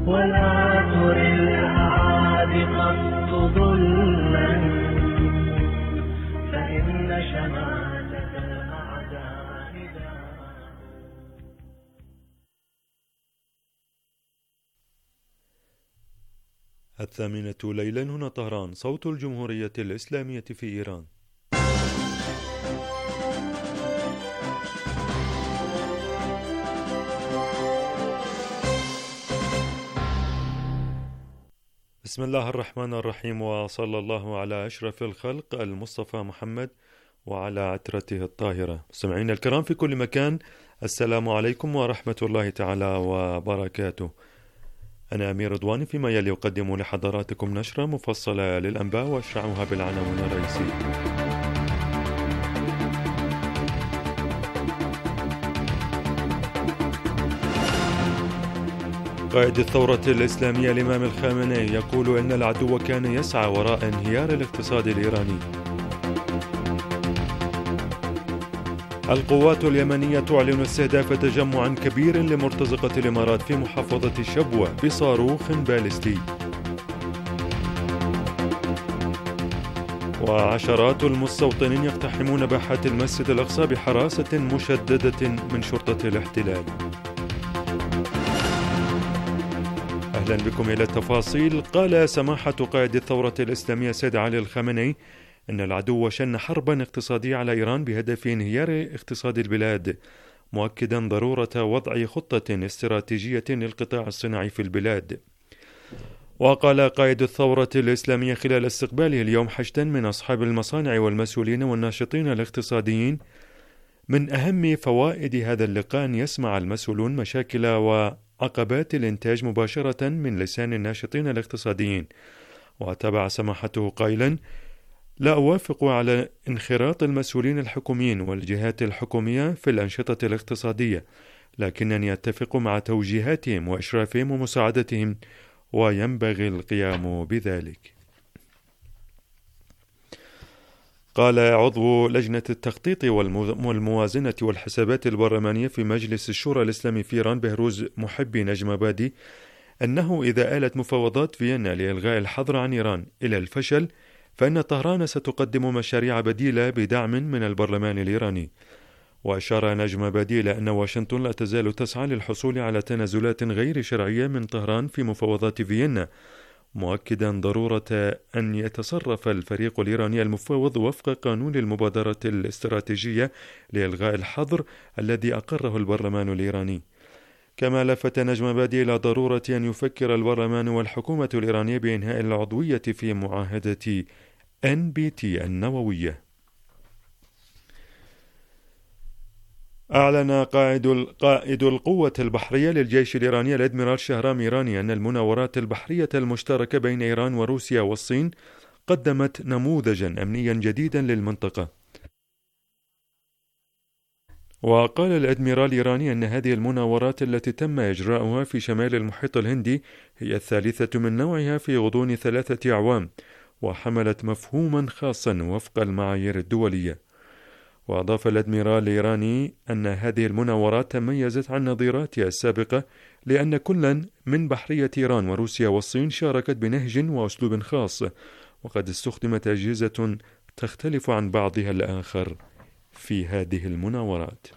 والعطر الأعادي قصد ظلما، فإن شماتة الأعداء داء. الثامنة ليلا، هنا طهران، صوت الجمهورية الإسلامية في إيران. بسم الله الرحمن الرحيم، وصلى الله على أشرف الخلق المصطفى محمد وعلى عترته الطاهرة. مستمعينا الكرام في كل مكان، السلام عليكم ورحمة الله تعالى وبركاته. أنا أمير رضواني، فيما يلي أقدم لحضراتكم نشرة مفصلة للأنباء وأشرعها بالعناوين الرئيسية. قائد الثورة الإسلامية الإمام الخامنئي يقول إن العدو كان يسعى وراء انهيار الاقتصاد الإيراني. القوات اليمنية تعلن استهداف تجمع كبير لمرتزقة الإمارات في محافظة شبوة بصاروخ باليستي. وعشرات المستوطنين يقتحمون باحات المسجد الأقصى بحراسة مشددة من شرطة الاحتلال. أهلا بكم إلى التفاصيل. قال سماحة قائد الثورة الإسلامية سيد علي الخامنئي أن العدو شن حربا اقتصادية على إيران بهدف انهيار اقتصاد البلاد، مؤكدا ضرورة وضع خطة استراتيجية للقطاع الصناعي في البلاد. وقال قائد الثورة الإسلامية خلال استقباله اليوم حشدا من أصحاب المصانع والمسؤولين والناشطين الاقتصاديين: من أهم فوائد هذا اللقاء أن يسمع المسؤولون مشاكل وعقبات الإنتاج مباشرة من لسان الناشطين الاقتصاديين. وتابع سماحته قائلا: لا أوافق على انخراط المسؤولين الحكوميين والجهات الحكومية في الأنشطة الاقتصادية، لكنني أتفق مع توجيهاتهم وإشرافهم ومساعدتهم، وينبغي القيام بذلك. قال عضو لجنة التخطيط والموازنة والحسابات البرلمانية في مجلس الشورى الإسلامي في إيران بهروز محبي نجمبادي أنه إذا آلت مفاوضات فيينا لإلغاء الحظر عن إيران إلى الفشل، فإن طهران ستقدم مشاريع بديلة بدعم من البرلمان الإيراني. وأشار نجمبادي إلى أن واشنطن لا تزال تسعى للحصول على تنازلات غير شرعية من طهران في مفاوضات فيينا، مؤكدا ضرورة أن يتصرف الفريق الإيراني المفاوض وفق قانون المبادرة الاستراتيجية لإلغاء الحظر الذي أقره البرلمان الإيراني. كما لفت نجمبادي إلى ضرورة أن يفكر البرلمان والحكومة الإيرانية بإنهاء العضوية في معاهدة NPT النووية. أعلن قائد القوة البحرية للجيش الإيراني الأدميرال شهرام إيراني أن المناورات البحرية المشتركة بين إيران وروسيا والصين قدمت نموذجا أمنيا جديدا للمنطقة. وقال الأدميرال الإيراني أن هذه المناورات التي تم إجراؤها في شمال المحيط الهندي هي الثالثة من نوعها في غضون 3 أعوام، وحملت مفهوما خاصا وفق المعايير الدولية. وأضاف الأدميرال الإيراني أن هذه المناورات تميزت عن نظيراتها السابقة لأن كلا من بحرية إيران وروسيا والصين شاركت بنهج وأسلوب خاص، وقد استخدمت أجهزة تختلف عن بعضها الآخر في هذه المناورات.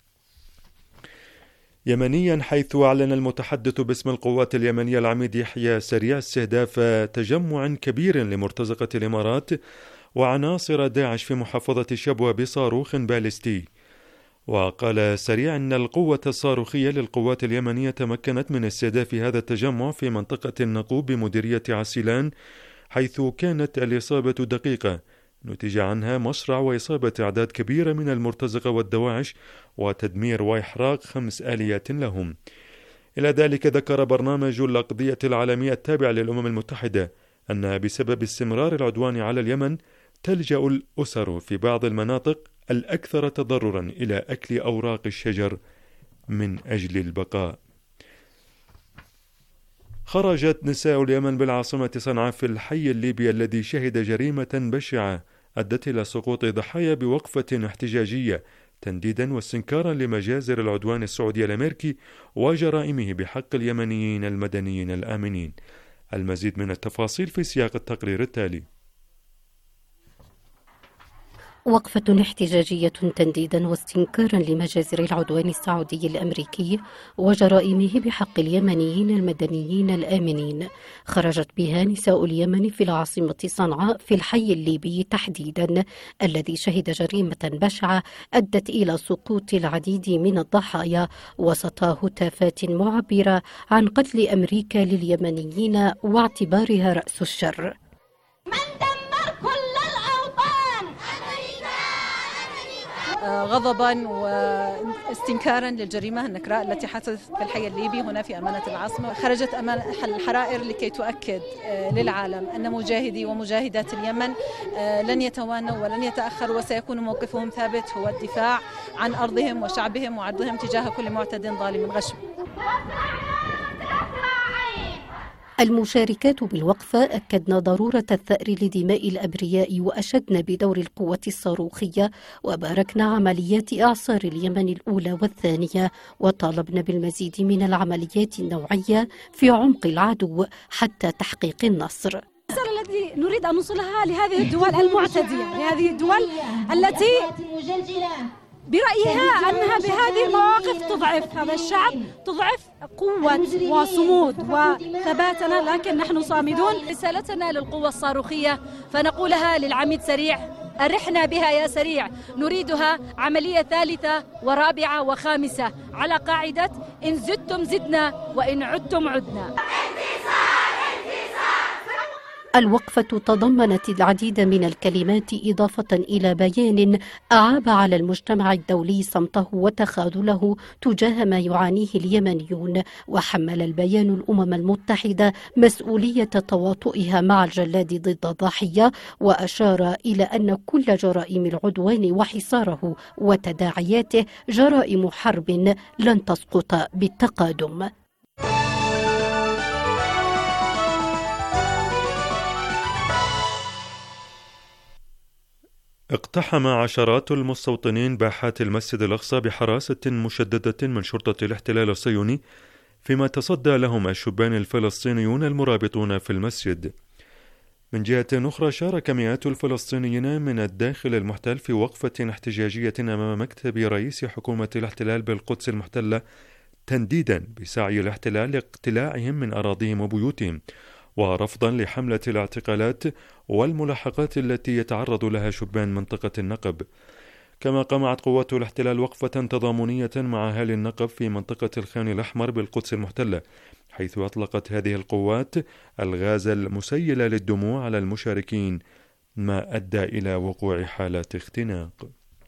يمنيا، حيث أعلن المتحدث باسم القوات اليمنية العميد يحيى سريع استهداف تجمع كبير لمرتزقة الإمارات وعناصر داعش في محافظة شبوة بصاروخ باليستي. وقال سريع أن القوة الصاروخية للقوات اليمنية تمكنت من استهداف هذا التجمع في منطقة النقوب بمديرية عسيلان، حيث كانت الإصابة دقيقة نتج عنها مصرع وإصابة أعداد كبيرة من المرتزقة والدواعش وتدمير وإحراق 5 آليات لهم. إلى ذلك ذكر برنامج الأقضية العالمية التابع للأمم المتحدة أن بسبب استمرار العدوان على اليمن تلجأ الأسر في بعض المناطق الأكثر تضررا إلى أكل أوراق الشجر من أجل البقاء. خرجت نساء اليمن بالعاصمة صنعاء في الحي الليبي الذي شهد جريمة بشعة أدت إلى سقوط ضحايا بوقفة احتجاجية تنديدا واستنكارا لمجازر العدوان السعودي الأمريكي وجرائمه بحق اليمنيين المدنيين الآمنين. المزيد من التفاصيل في سياق التقرير التالي. وقفة احتجاجية تنديدا واستنكارا لمجازر العدوان السعودي الأمريكي وجرائمه بحق اليمنيين المدنيين الآمنين، خرجت بها نساء اليمن في العاصمة صنعاء في الحي الليبي تحديدا، الذي شهد جريمة بشعة أدت إلى سقوط العديد من الضحايا وسط هتافات معبرة عن قتل أمريكا لليمنيين واعتبارها رأس الشر. غضبا واستنكارا للجريمة النكراء التي حدثت في الحي الليبي هنا في أمانة العاصمة، خرجت أمانة الحرائر لكي تؤكد للعالم أن مجاهدي ومجاهدات اليمن لن يتوانوا ولن يتأخروا، وسيكون موقفهم ثابت هو الدفاع عن أرضهم وشعبهم وعرضهم تجاه كل معتد ظالم غشم. المشاركات بالوقفة أكدن ضرورة الثأر لدماء الأبرياء وأشدن بدور القوة الصاروخية وباركن عمليات إعصار اليمن الأولى والثانية، وطالبن بالمزيد من العمليات النوعية في عمق العدو حتى تحقيق النصر. الرسالة التي نريد أن نوصلها لهذه الدول المعتدية، لهذه الدول التي برأيها أنها بهذه المواقف تضعف هذا الشعب، تضعف قوة وصمود وثباتنا، لكن نحن صامدون. رسالتنا للقوة الصاروخية فنقولها للعميد سريع: أرحنا بها يا سريع، نريدها عملية ثالثة ورابعة وخامسة على قاعدة إن زدتم زدنا وإن عدتم عدنا. الوقفة تضمنت العديد من الكلمات إضافة إلى بيان أعاب على المجتمع الدولي صمته وتخاذله تجاه ما يعانيه اليمنيون، وحمل البيان الأمم المتحدة مسؤولية تواطؤها مع الجلاد ضد الضحية، وأشار إلى أن كل جرائم العدوان وحصاره وتداعياته جرائم حرب لن تسقط بالتقادم. اقتحم عشرات المستوطنين باحات المسجد الأقصى بحراسة مشددة من شرطة الاحتلال الصهيوني، فيما تصدى لهم الشبان الفلسطينيون المرابطون في المسجد. من جهة أخرى، شارك مئات الفلسطينيين من الداخل المحتل في وقفة احتجاجية أمام مكتب رئيس حكومة الاحتلال بالقدس المحتلة، تنديدا بسعي الاحتلال لاقتلاعهم من أراضيهم وبيوتهم، ورفضا لحملة الاعتقالات والملاحقات التي يتعرض لها شبان منطقة النقب. كما قامت قوات الاحتلال وقفة تضامنية مع أهالي النقب في منطقة الخان الأحمر بالقدس المحتلة، حيث أطلقت هذه القوات الغاز المسيل للدموع على المشاركين، ما أدى إلى وقوع حالات اختناق.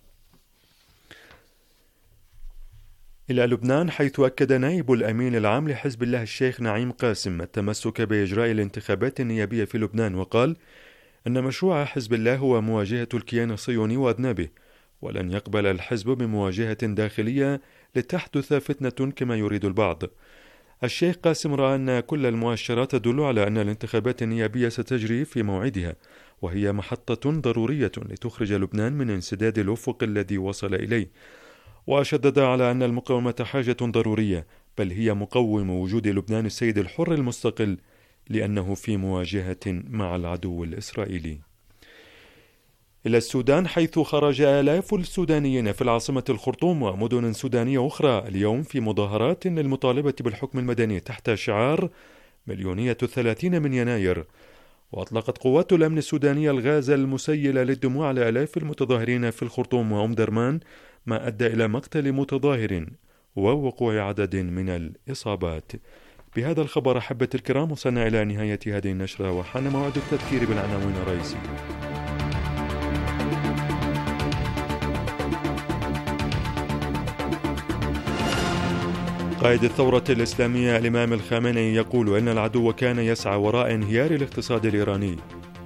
إلى لبنان، حيث أكد نائب الأمين العام لحزب الله الشيخ نعيم قاسم التمسك بإجراء الانتخابات النيابية في لبنان، وقال أن مشروع حزب الله هو مواجهة الكيان الصهيوني وأذنابه، ولن يقبل الحزب بمواجهة داخلية لتحدث فتنة كما يريد البعض. الشيخ قاسم رأى أن كل المؤشرات تدل على أن الانتخابات النيابية ستجري في موعدها، وهي محطة ضرورية لتخرج لبنان من انسداد الأفق الذي وصل إليه، وشدد على أن المقاومة حاجة ضرورية، بل هي مقوم وجود لبنان السيد الحر المستقل، لأنه في مواجهة مع العدو الإسرائيلي. إلى السودان، حيث خرج آلاف السودانيين في العاصمة الخرطوم ومدن سودانية أخرى اليوم في مظاهرات للمطالبة بالحكم المدني تحت شعار 130 من يناير. وأطلقت قوات الأمن السودانية الغاز المسيل للدموع على آلاف المتظاهرين في الخرطوم وأم درمان، ما أدى إلى مقتل متظاهر ووقوع عدد من الإصابات. بهذا الخبر أحبة الكرام وصلنا إلى نهاية هذه النشرة، وحان موعد التذكير بالعناوين الرئيسية. قائد الثورة الإسلامية الإمام الخامنئي يقول إن العدو كان يسعى وراء انهيار الاقتصاد الإيراني.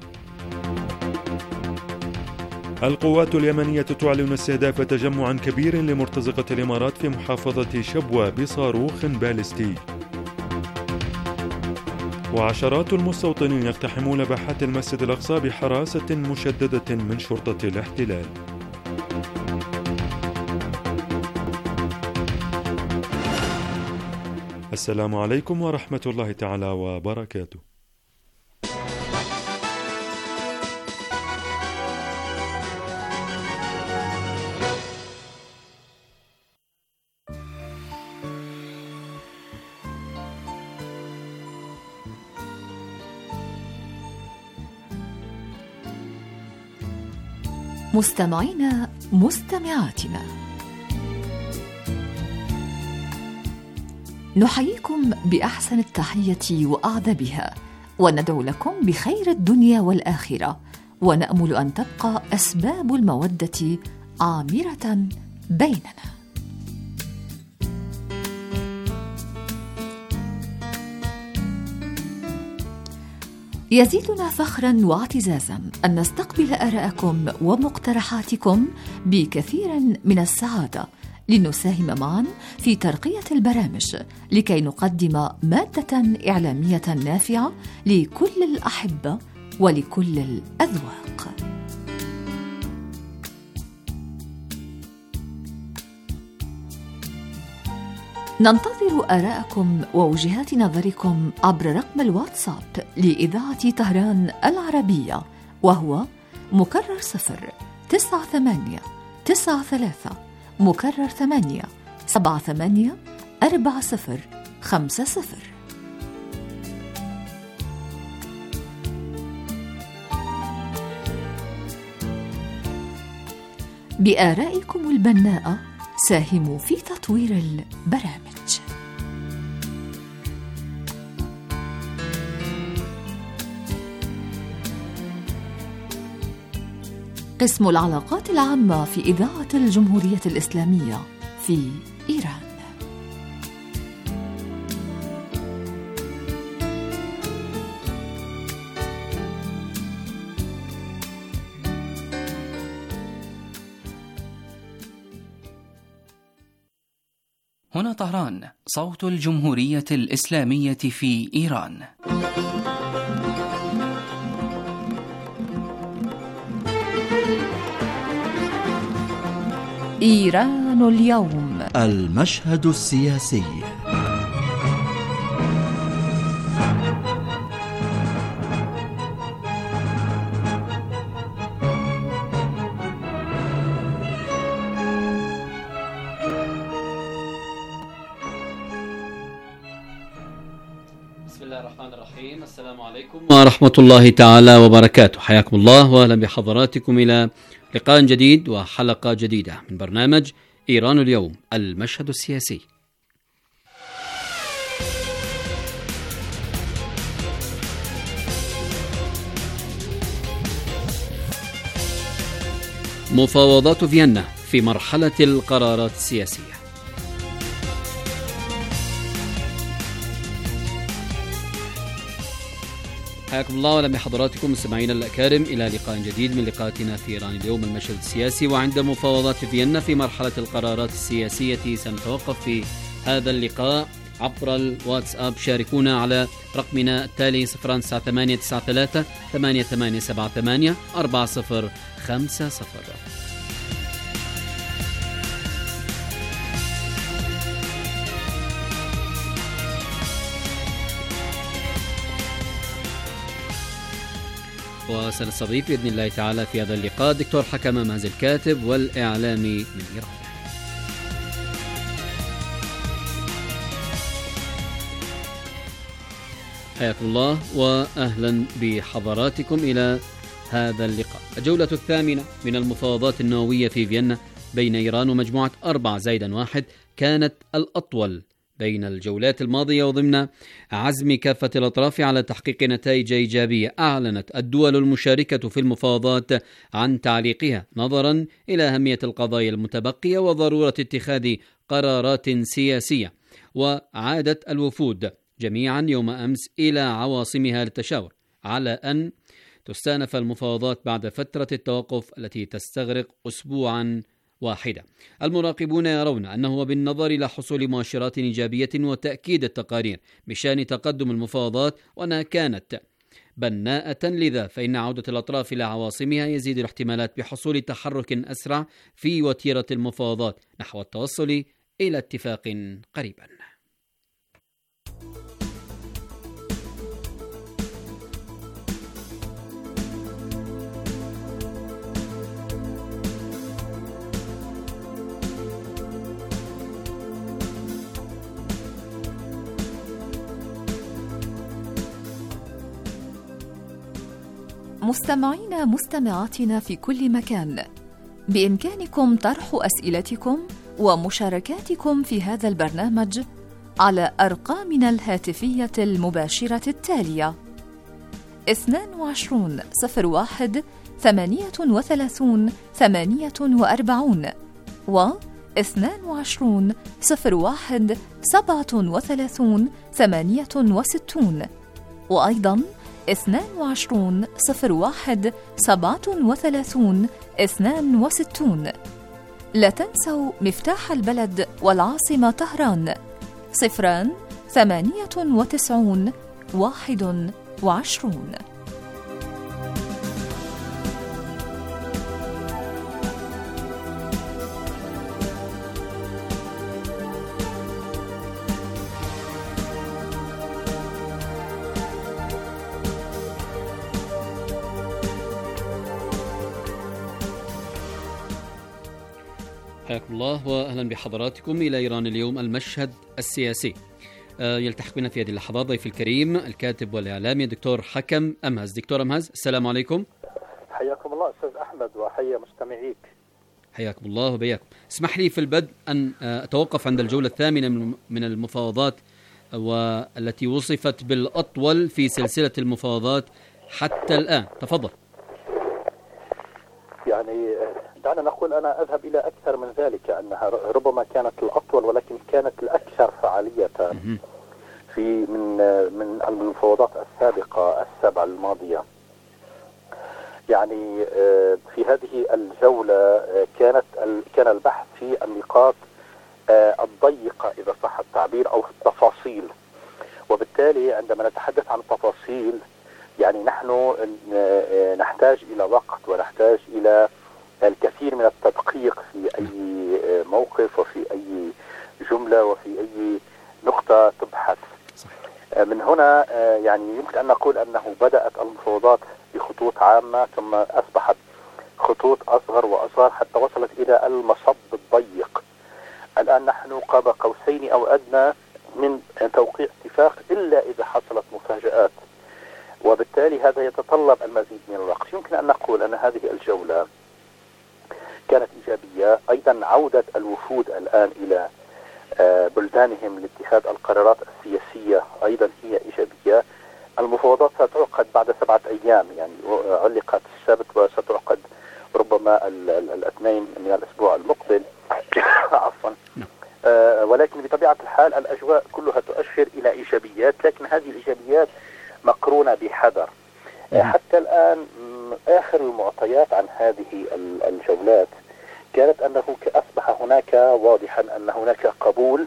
القوات اليمنية تعلن استهداف تجمع كبير لمرتزقة الإمارات في محافظة شبوة بصاروخ باليستي. وعشرات المستوطنين يقتحمون باحات المسجد الأقصى بحراسة مشددة من شرطة الاحتلال. السلام عليكم ورحمة الله تعالى وبركاته. مستمعينا مستمعاتنا، نحييكم بأحسن التحية وأعذبها، وندعو لكم بخير الدنيا والآخرة، ونأمل أن تبقى أسباب المودة عامرة بيننا. يزيدنا فخرا واعتزازا أن نستقبل آراءكم ومقترحاتكم بكثير من السعادة، لنساهم معا في ترقية البرامج لكي نقدم مادة إعلامية نافعة لكل الأحبة ولكل الأذواق. ننتظر آراءكم ووجهات نظركم عبر رقم الواتساب لإذاعة طهران العربية، وهو مكرر 09893 مكرر 8784050. بآرائكم البناءة ساهموا في تطوير البرامج. قسم العلاقات العامة في إذاعة الجمهورية الإسلامية في إيران. هنا طهران، صوت الجمهورية الإسلامية في إيران. إيران اليوم، المشهد السياسي. بسم الله الرحمن الرحيم. السلام عليكم ورحمة الله تعالى وبركاته. حياكم الله وأهلا بحضراتكم إلى لقاء جديد وحلقة جديدة من برنامج إيران اليوم، المشهد السياسي. مفاوضات فيينا في مرحلة القرارات السياسية. حياكم الله وأهلا بحضراتكم مستمعينا الأكارم إلى لقاء جديد من لقاءاتنا في إيران اليوم، المشهد السياسي. وعند مفاوضات فيينا في مرحلة القرارات السياسية سنتوقف في هذا اللقاء عبر الواتساب. شاركونا على رقمنا التالي 09893 8878 4050. وسنستضيف بإذن الله تعالى في هذا اللقاء دكتور حكم مهزي، الكاتب والإعلامي من إيران. حياكم الله وأهلا بحضراتكم إلى هذا اللقاء. الجولة الثامنة من المفاوضات النووية في فيينا بين إيران ومجموعة 4+1 كانت الأطول بين الجولات الماضية، وضمن عزم كافة الأطراف على تحقيق نتائج إيجابية. أعلنت الدول المشاركة في المفاوضات عن تعليقها نظرا إلى أهمية القضايا المتبقية وضرورة اتخاذ قرارات سياسية. وعادت الوفود جميعا يوم أمس إلى عواصمها للتشاور على أن تستأنف المفاوضات بعد فترة التوقف التي تستغرق أسبوعا واحدة. المراقبون يرون أنه بالنظر إلى حصول مؤشرات إيجابية وتأكيد التقارير بشأن تقدم المفاوضات وأنها كانت بناءة، لذا فإن عودة الأطراف إلى عواصمها يزيد الاحتمالات بحصول تحرك أسرع في وتيرة المفاوضات نحو التوصل إلى اتفاق قريبا. مستمعين مستمعاتنا في كل مكان، بإمكانكم طرح أسئلتكم ومشاركاتكم في هذا البرنامج على أرقامنا الهاتفية المباشرة التالية: 22 01 38 48 و 22 01 37 68 وأيضا 22 01 37 62. لا تنسوا مفتاح البلد والعاصمة طهران 098 21. حياكم الله وأهلا بحضراتكم إلى إيران اليوم، المشهد السياسي. يلتحق بنا في هذه اللحظات ضيف الكريم الكاتب والإعلامي الدكتور حكم أمهز. دكتور أمهز، السلام عليكم. حياكم الله أستاذ أحمد وحيا مستمعيك. حياكم الله وبياكم. اسمح لي في البدء أن أتوقف عند الجولة الثامنة من المفاوضات، والتي وصفت بالأطول في سلسلة المفاوضات حتى الآن. تفضل. يعني دعنا نقول أنا أذهب إلى أكثر من ذلك، أنها ربما كانت الأطول ولكن كانت الأكثر فعالية في من المفاوضات السابقة السبع الماضية. يعني في هذه الجولة كان البحث في النقاط الضيقة إذا صح التعبير أو في التفاصيل، وبالتالي عندما نتحدث عن التفاصيل يعني نحن نحتاج إلى وقت ونحتاج إلى الكثير من التدقيق في أي موقف وفي أي جملة وفي أي نقطة تبحث. من هنا يعني يمكن أن نقول أنه بدأت المفاوضات بخطوط عامة ثم أصبحت خطوط أصغر وأصغر حتى وصلت إلى المصب الضيق. الآن نحن قاب قوسين أو أدنى من توقيع اتفاق إلا إذا حصلت مفاجآت، وبالتالي هذا يتطلب المزيد من الوقت. يمكن أن نقول أن هذه الجولة كانت إيجابية. أيضا عودة الوفود الآن إلى بلدانهم لاتخاذ القرارات السياسية أيضا هي إيجابية. المفاوضات ستعقد بعد 7 أيام، يعني علقت السبت وستعقد ربما الاثنين من الأسبوع المقبل عفوا. ولكن بطبيعة الحال الأجواء كلها تؤشر إلى إيجابيات، لكن هذه الإيجابيات مقرونة بحذر. حتى الآن آخر المعطيات عن هذه الجولات كانت أنه أصبح هناك واضحا أن هناك قبول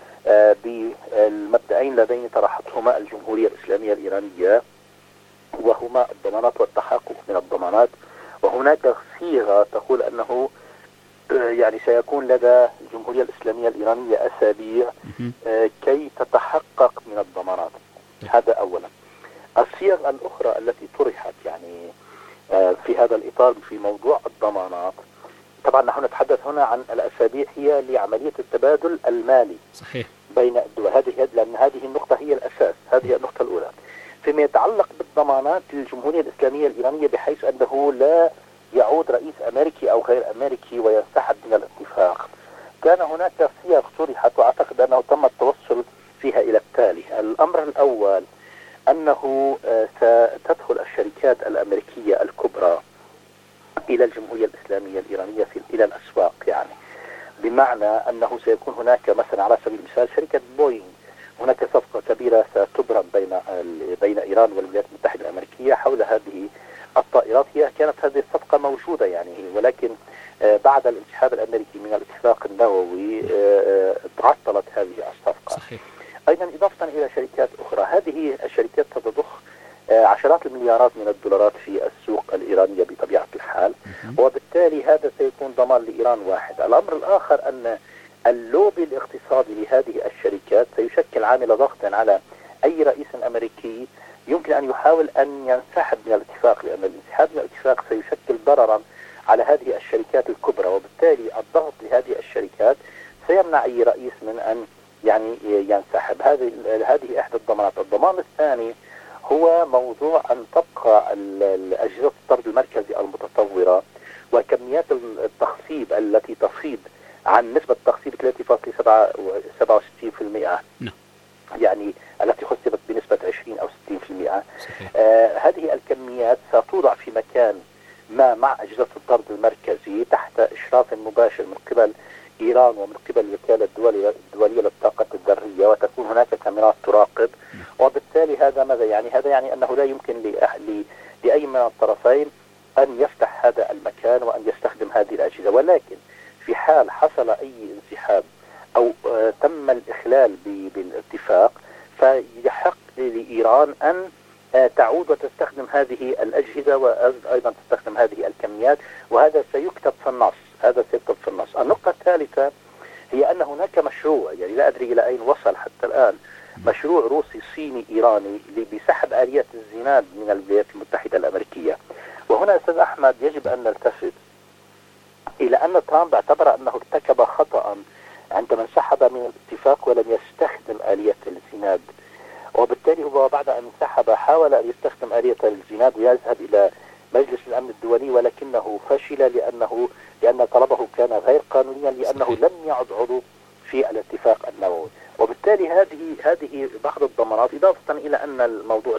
بالمبدأين اللذين طرحتهما الجمهورية الإسلامية الإيرانية، وهما الضمانات والتحقق من الضمانات. وهناك صيغة تقول أنه يعني سيكون لدى الجمهورية الإسلامية الإيرانية أسابيع كي تتحقق من الضمانات. هذا أولا. الصيغ الأخرى التي طرحت يعني في هذا الإطار في موضوع الضمانات، طبعا نحن نتحدث هنا عن الأسابيع هي لعملية التبادل المالي صحيح بين الدول، لأن هذه النقطة هي الأساس، هذه النقطة الأولى. فيما يتعلق بالضمانات للجمهورية الإسلامية الإيرانية بحيث أنه لا يعود رئيس أمريكي أو غير أمريكي وينسحب من الاتفاق، كان هناك صيغ طرحت وأعتقد أنه تم التوصل فيها إلى التالي. الأمر الأول أنه ستدخل الشركات الأمريكية الكبرى إلى الجمهورية الإسلامية الإيرانية إلى الأسواق، يعني بمعنى أنه سيكون هناك مثلا على سبيل المثال شركة بوينغ، هناك صفقة كبيرة ستبرم بين إيران والولايات المتحدة الأمريكية حول هذه الطائرات. هي كانت هذه الصفقة موجودة يعني، ولكن بعد الانسحاب الأمريكي من الاتفاق النووي تعطلت هذه الصفقة. صحيح. أيضا إضافة إلى شركات أخرى، هذه الشركات تضخ عشرات المليارات من الدولارات في السوق الإيرانية بطبيعة الحال، وبالتالي هذا سيكون ضمان لإيران واحد. الأمر الآخر أن اللوبي الاقتصادي لهذه الشركات سيشكل عامل ضغط على أي رئيس أمريكي يمكن أن يحاول أن ينسحب من الاتفاق، لأن الانسحاب من الاتفاق سيشكل ضررا على هذه الشركات الكبرى، وبالتالي الضغط لهذه الشركات سيمنع أي رئيس من أن يعني ينسحب. هذه إحدى الضمانات. الضمان الثاني هو موضوع أن تبقى أجهزة الطرد المركزي المتطورة وكميات التخصيب التي تفيض عن نسبة تخصيب 3.67%، يعني التي خصبت بنسبة 20 أو 60%. هذه الكميات ستوضع في مكان ما مع أجهزة الطرد المركزي تحت إشراف مباشر من قبل إيران ومن قبل الوكالة الدولية للطاقة الذرية، وتكون هناك كاميرات تراقب. وبالتالي هذا ماذا يعني؟ هذا يعني أنه لا يمكن لأي من الطرفين أن يفتح هذا المكان وأن يستخدم هذه الأجهزة، ولكن في حال حصل أي انسحاب أو تم الإخلال بالاتفاق فيحق لإيران أن تعود وتستخدم هذه الأجهزة وأيضا تستخدم هذه الكميات، وهذا سيكتب في النص. النقطة الثالثة هي أن هناك مشروع، يعني لا أدري إلى أين وصل حتى الآن، مشروع روسي صيني إيراني بسحب آليات الزناد من الولايات المتحدة الأمريكية. وهنا أستاذ أحمد يجب أن نلتفت إلى أن ترامب اعتبر أنه ارتكب خطأ عندما انسحب من الاتفاق ولم يستخدم آلية الزناد، وبالتالي هو بعد أن انسحب حاول أن يستخدم آلية الزناد ويذهب إلى مجلس الأمن الدولي، ولكنه فشل لأن طلبه كان غير قانونيا، لأنه لم يعد عضو في الاتفاق النووي. وبالتالي هذه بعض الضمانات، إضافة إلى أن الموضوع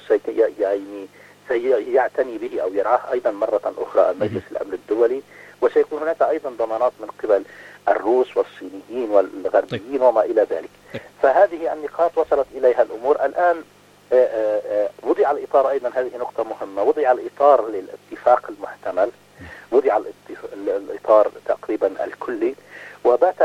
سيعتني به أو يرعاه أيضا مرة أخرى مجلس الأمن الدولي، وسيكون هناك أيضا ضمانات من قبل الروس والصينيين والغربيين وما إلى ذلك. فهذه النقاط وصلت إليها الأمور. الآن وضع الإطار، أيضا هذه نقطة مهمة، وضع الإطار للاتفاق المحتمل، وضع الإطار تقريبا الكلي، وبات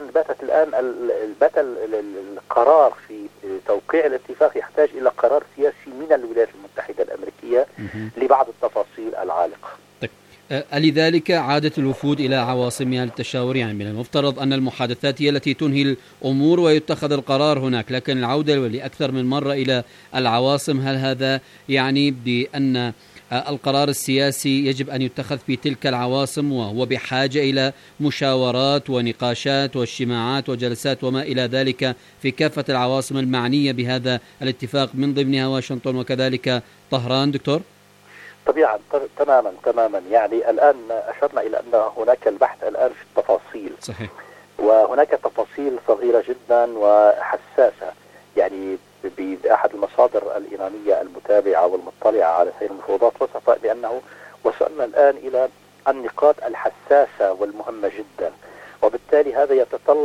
القرار في توقيع الاتفاق يحتاج إلى قرار سياسي من الولايات المتحدة الأمريكية لبعض التفاصيل العالقة. لذلك عادت الوفود إلى عواصمها للتشاور؟ يعني من المفترض أن المحادثات هي التي تنهي الأمور ويتخذ القرار هناك، لكن العودة لأكثر من مرة إلى العواصم، هل هذا يعني بأن القرار السياسي يجب أن يتخذ في تلك العواصم وهو بحاجة إلى مشاورات ونقاشات واجتماعات وجلسات وما إلى ذلك في كافة العواصم المعنية بهذا الاتفاق من ضمنها واشنطن وكذلك طهران دكتور؟ طبيعا تماما. يعني الآن أشرنا إلى أن هناك البحث الآن في التفاصيل. صحيح. وهناك تفاصيل صغيرة جدا وحساسة. يعني بأحد المصادر الإيرانية المتابعة والمطلعة على سير المفاوضات وصف بأنه وصلنا الآن إلى النقاط الحساسة والمهمة جدا، وبالتالي هذا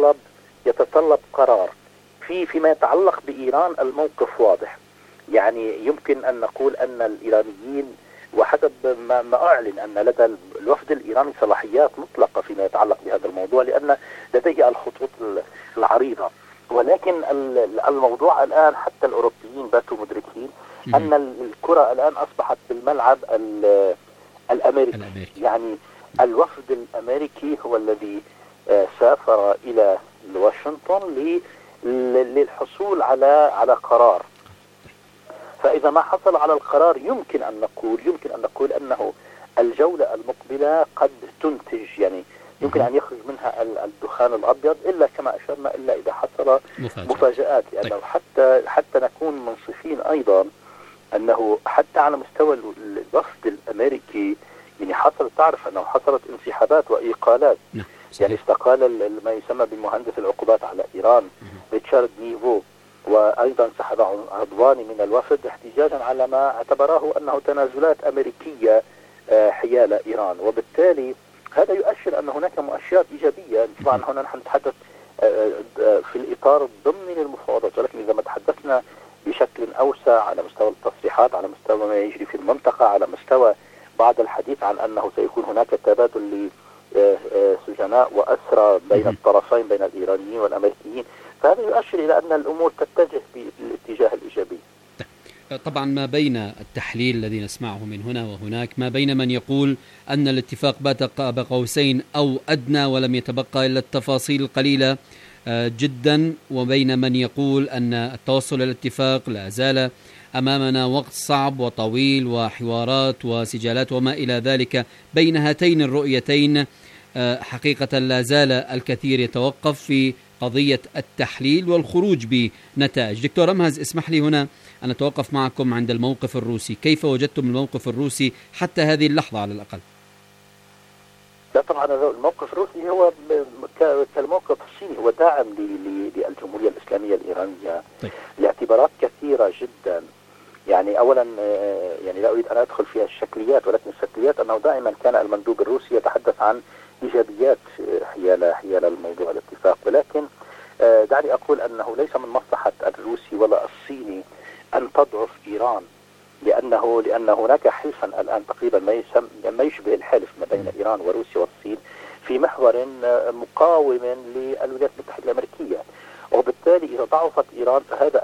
يتطلب قرار. فيما يتعلق بإيران الموقف واضح. يعني يمكن أن نقول أن الإيرانيين، وحسب ما أعلن، أن لدى الوفد الإيراني صلاحيات مطلقة فيما يتعلق بهذا الموضوع، لأن لديه الخطوط العريضة. ولكن الموضوع الآن حتى الأوروبيين باتوا مدركين أن الكرة الآن أصبحت في الملعب الأمريكي. يعني الوفد الأمريكي هو الذي سافر إلى واشنطن للحصول على قرار. فإذا ما حصل على القرار يمكن أن نقول أنه الجولة المقبلة قد تنتج، يعني يمكن أن يخرج منها الدخان الأبيض، إلا كما أشرنا إلا إذا حصل مفاجآت. لأنه حتى نكون منصفين أيضا أنه حتى على مستوى الوفد الأمريكي يعني تعرف أنه حصلت انسحابات وإيقالات. يعني استقال ما يسمى بمهندس العقوبات على إيران ريتشارد نيفو، وأيضا سحب عضوان من الوفد احتجاجا على ما اعتبره أنه تنازلات أمريكية حيال إيران. وبالتالي هذا يؤشر أن هناك مؤشرات إيجابية. طبعا هنا نحن نتحدث في الإطار الضمني للمفاوضات، ولكن إذا ما تحدثنا بشكل أوسع على مستوى التصريحات، على مستوى ما يجري في المنطقة، على مستوى بعد الحديث عن أنه سيكون هناك تبادل لسجناء وأسرى بين الطرفين، بين الإيرانيين والأمريكيين، فهذا يؤشر إلى أن الأمور تتجه بالاتجاه الإيجابي. طبعا ما بين التحليل الذي نسمعه من هنا وهناك، ما بين من يقول أن الاتفاق بات قاب قوسين أو أدنى ولم يتبقى إلا التفاصيل القليلة جدا، وبين من يقول أن التوصل إلى الاتفاق لا زال أمامنا وقت صعب وطويل وحوارات وسجالات وما إلى ذلك. بين هاتين الرؤيتين حقيقة لا زال الكثير يتوقف في قضية التحليل والخروج بنتائج. دكتور أمهز، اسمح لي هنا أنا أتوقف معكم عند الموقف الروسي. كيف وجدتم الموقف الروسي حتى هذه اللحظة على الأقل؟ لا طبعا الموقف الروسي هو كالموقف الصيني، هو داعم للجمهورية الإسلامية الإيرانية لاعتبارات كثيرة جدا. يعني أولا يعني لا أريد أن أدخل فيها الشكليات، ولكن الشكليات أنه دائما كان المندوب الروسي يتحدث عن إيجابيات حيال الموضوع الاتفاق، ولكن دعني أقول أنه ليس من مصلحة الروسي ولا الصيني أن تضعف إيران، لأن هناك حلفا الآن تقريبا ما يشبه الحلف ما بين إيران وروسيا والصين في محور مقاوم للولايات المتحدة الأمريكية، وبالتالي إذا ضعفت إيران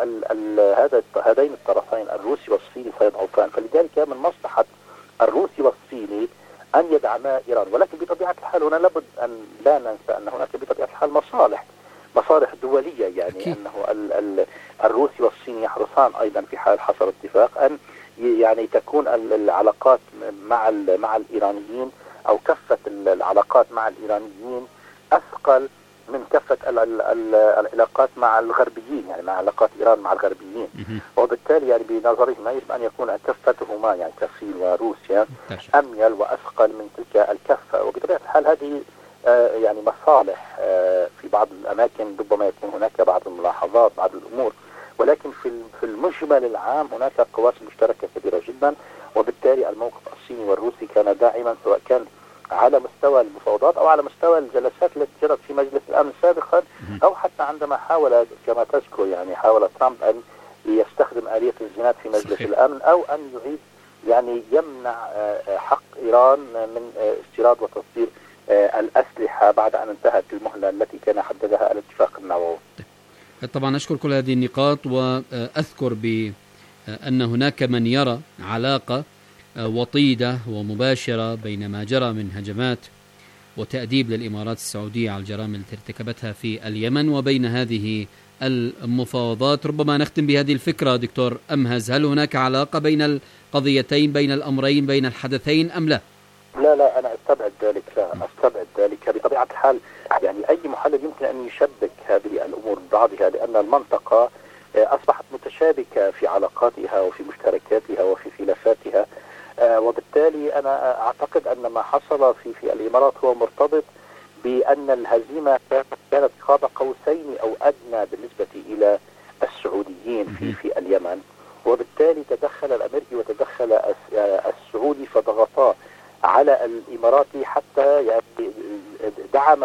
هذين الطرفين الروسي والصيني سيضعفان. فلذلك من مصلحة الروسي والصيني أن يدعما إيران، ولكن بطبيعة الحال هنا لابد أن لا ننسى أن هناك بطبيعة الحال مصالح دولية، يعني أنه الروسي والصيني يحرصان أيضا في حال حصل اتفاق أن يعني تكون العلاقات مع الإيرانيين أو كفة العلاقات مع الإيرانيين أثقل من كفة العلاقات مع الغربيين، يعني مع علاقات إيران مع الغربيين، وبالتالي يعني بنظرهم يجب أن يكون كفتهما يعني كالصين وروسيا أميل وأثقل من تلك الكفة. وبطبيعة الحال هذه يعني مصالح في بعض الأماكن ربما يكون هناك بعض الملاحظات بعض الأمور، ولكن في المجمل العام هناك قواسم مشتركة كبيرة جدا، وبالتالي الموقف الصيني والروسي كان داعما سواء كان على مستوى المفاوضات أو على مستوى الجلسات التي جرت في مجلس الأمن سابقا، أو حتى عندما حاول كما تذكر يعني حاول ترامب أن يستخدم آلية الزناد في مجلس الأمن، أو أن يعيد يعني يمنع حق إيران من استيراد وتصدير الأسلحة بعد أن انتهت المهلة التي كان حددها الاتفاق النووي. طبعا أشكر كل هذه النقاط، وأذكر بأن هناك من يرى علاقة وطيدة ومباشرة بين ما جرى من هجمات وتأديب للإمارات السعودية على الجرائم التي ارتكبتها في اليمن وبين هذه المفاوضات. ربما نختم بهذه الفكرة دكتور أمهز، هل هناك علاقة بين القضيتين، بين الأمرين، بين الحدثين أم لا؟ لا أنا أستبعد ذلك بطبيعة الحال. يعني أي محلل يمكن أن يشبك هذه الأمور ببعضها، لأن المنطقة أصبحت متشابكة في علاقاتها وفي مشتركاتها وفي خلافاتها، وبالتالي أنا أعتقد أن ما حصل في الإمارات هو مرتبط بأن الهزيمة كانت قاب قوسين أو أدنى بالنسبة إلى السعوديين في اليمن، وبالتالي تدخل الأمريكي وتدخل السعودي فضغطا على الإماراتي حتى يعني دعم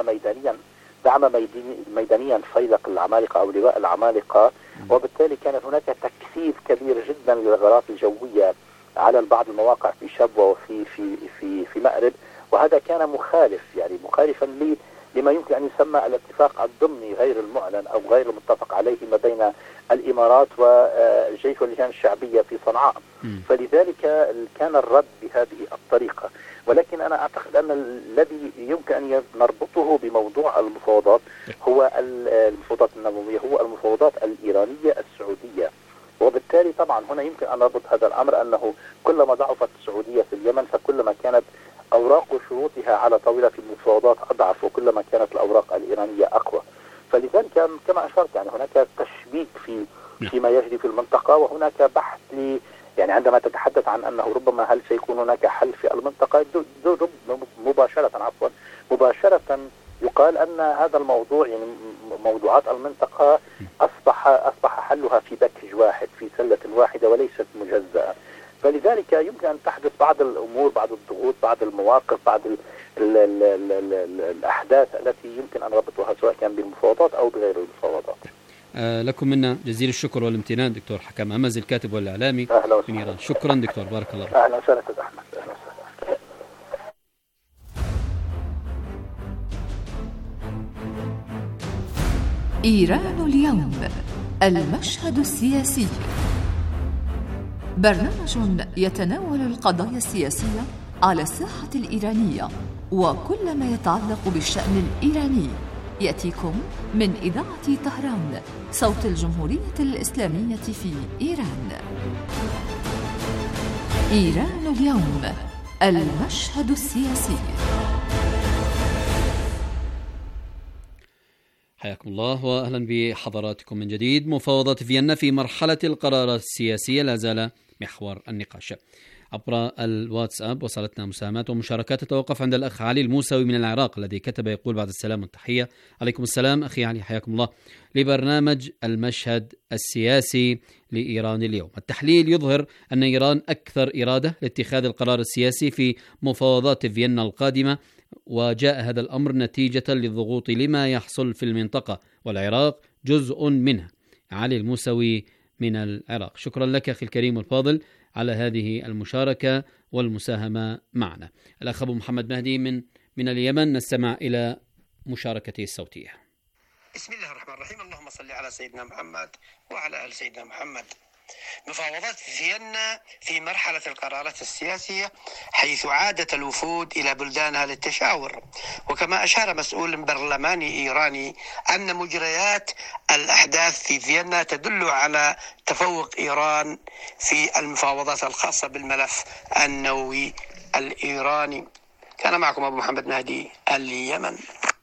ميدانيا فيلق العمالقة أو لواء العمالقة، وبالتالي كانت هناك تكثيف كبير جدا للغارات الجوية على بعض المواقع في شبوة وفي في في في مأرب، وهذا كان مخالفا لما يمكن أن يسمى الاتفاق الضمني غير المعلن أو غير المتفق عليه ما بين الإمارات والجيش واللجان الشعبية في صنعاء. فلذلك كان الرد بهذه الطريقة، ولكن أنا أعتقد أن الذي يمكن أن نربطه بموضوع المفاوضات هو المفاوضات النووية، هو المفاوضات الإيرانية السعودية. وبالتالي طبعا هنا يمكن أن نربط هذا الأمر أنه كلما ضعفت السعودية في اليمن فكلما كانت أوراق شروطها على طاولة المفاوضات أضعف، وكلما كانت الأوراق الإيرانية أقوى. فلذلك كما أشرت يعني هناك تشبيك فيما يجري في المنطقة، وهناك بحث يعني عندما تتحدث عن أنه ربما هل سيكون هناك حل في المنطقة مباشرة يقال أن هذا الموضوع يعني موضوعات المنطقة أصبح حلها في باكج واحد في سلة واحدة وليست مجزأة. فلذلك يمكن أن تحدث بعض الأمور بعض الضغوط بعض المواقف بعض الأحداث التي يمكن أن نربطها سواء كان بالمفاوضات أو بغير المفاوضات. لكم منا جزيل الشكر والامتنان دكتور حكم أمهز الكاتب والإعلامي من إيران. شكرا دكتور، بارك الله فيك. أهلا وسهلا أستاذ أحمد. إيران اليوم، المشهد السياسي، برنامج يتناول القضايا السياسية على الساحة الإيرانية وكل ما يتعلق بالشأن الإيراني، يأتيكم من إذاعة طهران صوت الجمهورية الإسلامية في إيران. إيران اليوم، المشهد السياسي. حياكم الله وأهلا بحضراتكم من جديد. مفاوضات فيينا في مرحلة القرارات السياسية لا زال محور النقاش. عبر الواتساب وصلتنا مساهمات ومشاركات تتوقف عند الأخ علي الموسوي من العراق الذي كتب يقول: بعد السلام والتحية. عليكم السلام أخي علي، حياكم الله. لبرنامج المشهد السياسي لإيران اليوم، التحليل يظهر أن إيران أكثر إرادة لاتخاذ القرار السياسي في مفاوضات فيينا القادمة، وجاء هذا الأمر نتيجة للضغوط لما يحصل في المنطقة، والعراق جزء منها. علي الموسوي من العراق. شكرا لك أخي الكريم والفاضل على هذه المشاركة والمساهمة معنا. الأخ أبو محمد مهدي من اليمن، نستمع إلى مشاركته الصوتية. بسم الله الرحمن الرحيم. اللهم صل على سيدنا محمد وعلى آل سيدنا محمد. مفاوضات فيينا في مرحلة القرارات السياسية، حيث عادت الوفود إلى بلدانها للتشاور، وكما أشار مسؤول برلماني إيراني أن مجريات الأحداث في فيينا تدل على تفوق إيران في المفاوضات الخاصة بالملف النووي الإيراني. كان معكم أبو محمد مهدي، اليمن.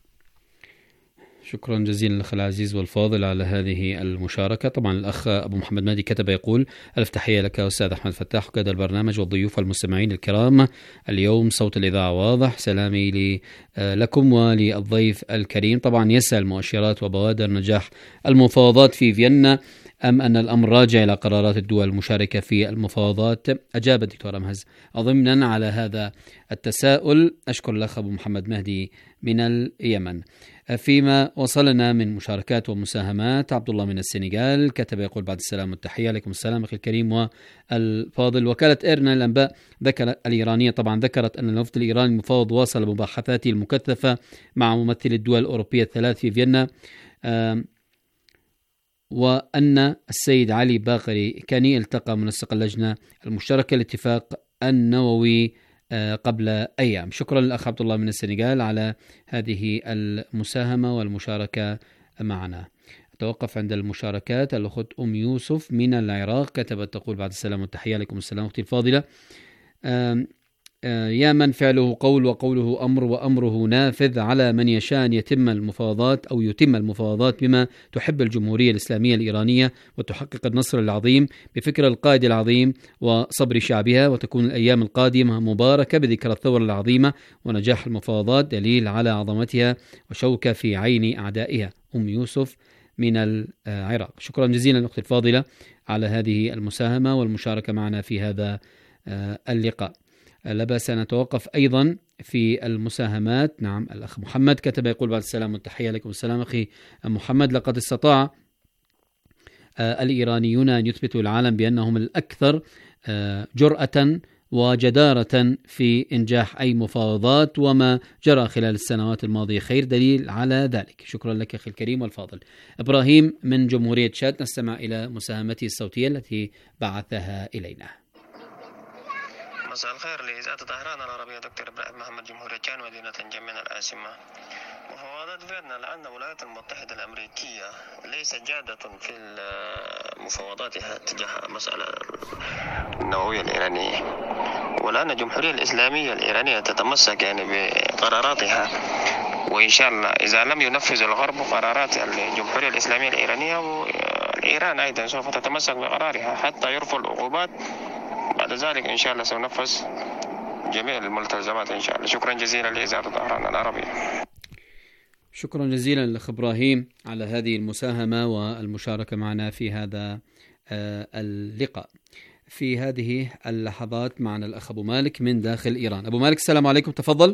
شكرا جزيلا الأخ العزيز والفاضل على هذه المشاركة. طبعا الأخ أبو محمد مهدي كتب يقول: ألف تحية لك أستاذ أحمد فتاح وكذا البرنامج والضيوف والمستمعين الكرام. اليوم صوت الإذاعة واضح، سلامي لكم وللضيف الكريم. طبعا يسأل مؤشرات وبوادر نجاح المفاوضات في فيينا أم أن الأمر راجع إلى قرارات الدول المشاركة في المفاوضات؟ أجاب الدكتور أمهز ضمنا على هذا التساؤل. أشكر الأخ أبو محمد مهدي من اليمن. فيما وصلنا من مشاركات ومساهمات، عبد الله من السنغال كتب يقول: بعد السلام والتحية. عليكم السلام أخي الكريم والفاضل. وكالة إيرنا الأنباء الإيرانية طبعا ذكرت أن الوفد الإيراني المفاوض واصل مباحثاته المكثفة مع ممثل الدول الأوروبية الثلاث في فيينا، وأن السيد علي باقري كاني التقى منسق اللجنة المشتركة للاتفاق النووي قبل أيام. شكرا للأخ عبد الله من السنغال على هذه المساهمة والمشاركة معنا. أتوقف عند المشاركات. الأخت أم يوسف من العراق كتبت تقول: بعد السلام والتحية. عليكم السلام أختي الفاضلة. يا من فعله قول وقوله أمر وأمره نافذ، على من يشاء أن يتم المفاوضات بما تحب الجمهورية الإسلامية الإيرانية وتحقق النصر العظيم بفكر القائد العظيم وصبر شعبها، وتكون الأيام القادمة مباركة بذكرى الثورة العظيمة ونجاح المفاوضات دليل على عظمتها وشوكة في عين أعدائها. أم يوسف من العراق. شكرا جزيلا أختي الفاضلة على هذه المساهمة والمشاركة معنا في هذا اللقاء. لا بأس أن نتوقف أيضا في المساهمات. نعم، الأخ محمد كتب يقول: بعد السلام والتحية. عليكم السلام أخي محمد. لقد استطاع الإيرانيون أن يثبتوا العالم بأنهم الأكثر جرأة وجدارة في إنجاح أي مفاوضات، وما جرى خلال السنوات الماضية خير دليل على ذلك. شكرا لك أخي الكريم والفاضل. إبراهيم من جمهورية تشاد، نستمع إلى مساهمته الصوتية التي بعثها إلينا. مساء الخير لإذاعة طهران العربية، دكتور إبراهيم محمد، جمهورية تشاد، مدينة جمين العاصمة. مفاوضات فيينا لأن الولايات المتحدة الأمريكية ليست جادة في مفاوضاتها تجاه مسألة النووية الإيرانية، ولأن الجمهورية الإسلامية الإيرانية تتمسك بقراراتها، وإن شاء الله إذا لم ينفذ الغرب قرارات الجمهورية الإسلامية الإيرانية، والإيران أيضا سوف تتمسك بقرارها حتى يرفع العقوبات. بعد ذلك إن شاء الله سننفذ جميع الملتزمات إن شاء الله. شكرا جزيلا لإذاعة طهران العربية. شكرا جزيلا لأخ إبراهيم على هذه المساهمة والمشاركة معنا في هذا اللقاء. في هذه اللحظات معنا الأخ أبو مالك من داخل إيران. أبو مالك السلام عليكم، تفضل.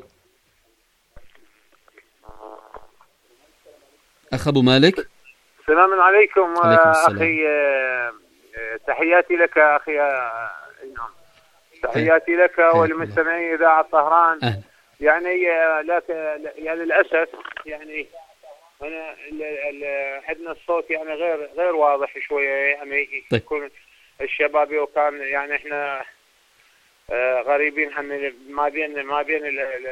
أخ أبو مالك. السلام عليكم أخي، تحياتي لك أخي. نعم، تحياتي لك ولمستمعي إذاعة طهران. يعني للأسف يعني أنا عندنا الصوت يعني غير واضح شوية، يعني يكون الشبابي، وكان يعني إحنا غريبين ما بين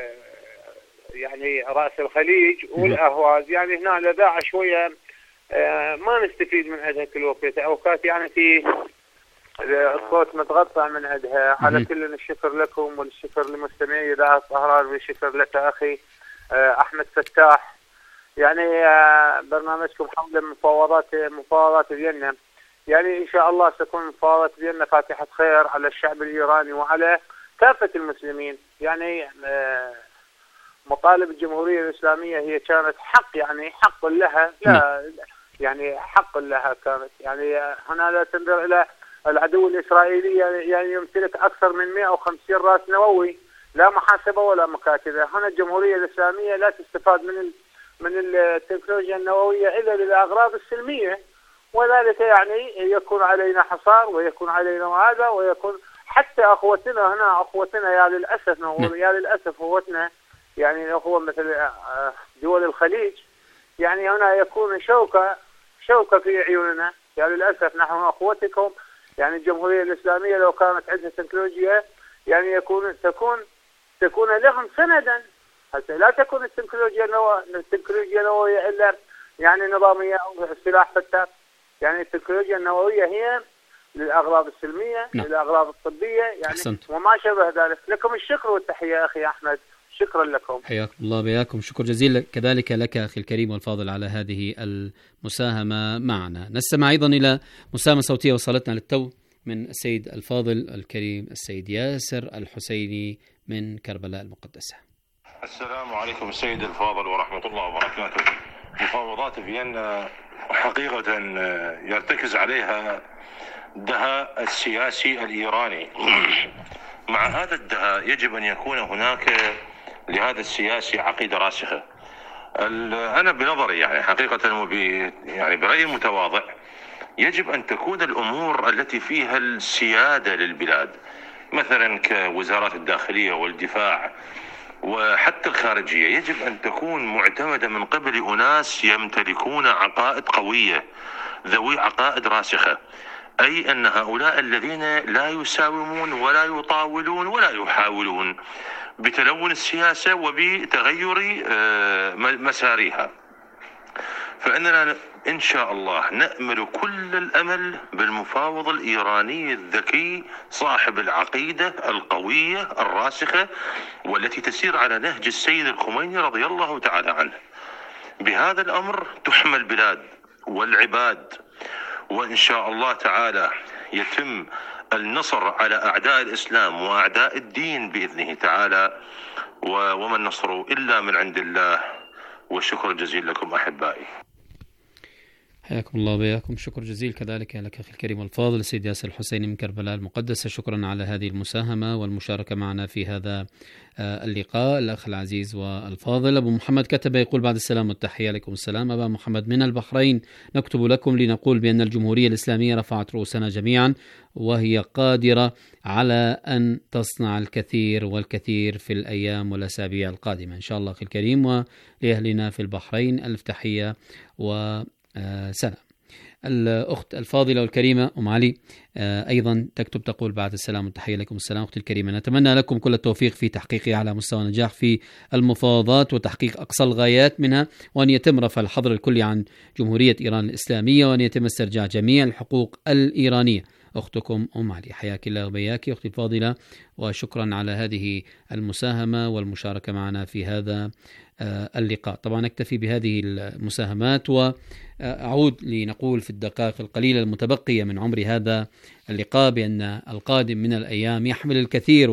يعني رأس الخليج والأهواز، يعني هنا الإذاعة شوية ما نستفيد من عندها كل وقت، أوقات يعني في الصوت متغطى من عندها. على كل الشكر لكم والشكر لمستمعي إذاعة طهران، والشكر لك أخي أحمد فتاح يعني برنامجكم حول مفاوضات فيينا. يعني إن شاء الله ستكون مفاوضات فيينا فاتحة خير على الشعب الإيراني وعلى كافة المسلمين. يعني مطالب الجمهورية الإسلامية هي كانت حق، يعني حق لها، لا يعني حق لها كانت. يعني هنا لا تنظر إلى العدو الإسرائيلي، يعني يمتلك أكثر من 150 رأس نووي، لا محاسبة ولا مكاتبة. هنا الجمهورية الإسلامية لا تستفاد من التكنولوجيا النووية إلا للأغراض السلمية، وذلك يعني يكون علينا حصار ويكون علينا هذا، ويكون حتى أخوتنا هنا، أخوتنا يا للأسف نقول يا للأسف أخوتنا، يعني أخوة مثل دول الخليج، يعني هنا يكون شوكة في عيوننا يا للأسف. نحن أخوتكم، يعني الجمهورية الإسلامية لو كانت عندها تكنولوجيا يعني تكون لهم سندا. حتى لا تكون التكنولوجيا النووية إلا يعني نظامية أو سلاح فتاك. يعني التكنولوجيا النووية هي للأغراض السلمية، للأغراض الطبية، يعني أحسنت. وما شابه ذلك. لكم الشكر والتحية أخي أحمد، شكرا لكم. حياكم الله بياكم، شكر جزيل كذلك لك أخي الكريم والفاضل على هذه المساهمة معنا. نستمع أيضا إلى مساهمة صوتية وصلتنا للتو من السيد الفاضل الكريم السيد ياسر الحسيني من كربلاء المقدسة. السلام عليكم السيد الفاضل ورحمة الله وبركاته. مفاوضات فيينا حقيقة يرتكز عليها الدهاء السياسي الإيراني. مع هذا الدهاء يجب أن يكون هناك لهذا السياسي عقيدة راسخة. أنا بنظري يعني حقيقة يعني برأيي المتواضع يجب أن تكون الأمور التي فيها السيادة للبلاد مثلا كوزارات الداخلية والدفاع وحتى الخارجية يجب أن تكون معتمدة من قبل أناس يمتلكون عقائد قوية ذوي عقائد راسخة، أي أن هؤلاء الذين لا يساومون ولا يطاولون ولا يحاولون بتلون السياسة وبتغير مسارها. فإننا إن شاء الله نأمل كل الأمل بالمفاوض الإيراني الذكي صاحب العقيدة القوية الراسخة والتي تسير على نهج السيد الخميني رضي الله تعالى عنه. بهذا الأمر تحمى البلاد والعباد، وإن شاء الله تعالى يتم النصر على أعداء الإسلام وأعداء الدين بإذنه تعالى، وما النصر إلا من عند الله. والشكر الجزيل لكم أحبائي. حياكم الله وبياكم، شكر جزيل كذلك لك أخي الكريم الفاضل السيد ياسر الحسيني من كربلاء المقدسة. شكرا على هذه المساهمة والمشاركة معنا في هذا اللقاء. الأخ العزيز والفاضل أبو محمد كتب يقول بعد السلام والتحية. عليكم السلام أبا محمد من البحرين، نكتب لكم لنقول بأن الجمهورية الإسلامية رفعت رؤوسنا جميعا وهي قادرة على أن تصنع الكثير والكثير في الأيام والأسابيع القادمة إن شاء الله أخي الكريم. ولأهلنا في البحرين ألف تحية وسلام. الأخت الفاضلة والكريمة أم علي أيضا تكتب تقول بعد السلام والتحية. لكم السلام أختي الكريمة، نتمنى لكم كل التوفيق في تحقيق على مستوى نجاح في المفاوضات وتحقيق أقصى الغايات منها، وأن يتم رفع الحظر الكلي عن جمهورية إيران الإسلامية، وأن يتم استرجاع جميع الحقوق الإيرانية. أختكم أم علي. حياك الله وبياك أختي الفاضلة، وشكرا على هذه المساهمة والمشاركة معنا في هذا اللقاء. طبعا نكتفي بهذه المساهمات وأعود لنقول في الدقائق القليلة المتبقية من عمر هذا اللقاء بأن القادم من الأيام يحمل الكثير